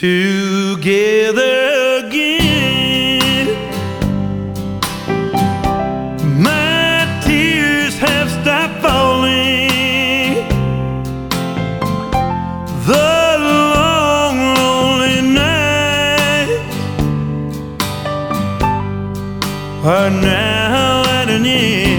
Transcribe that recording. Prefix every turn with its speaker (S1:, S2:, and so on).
S1: together again. My tears have stopped falling. The long, lonely nights are now at an end.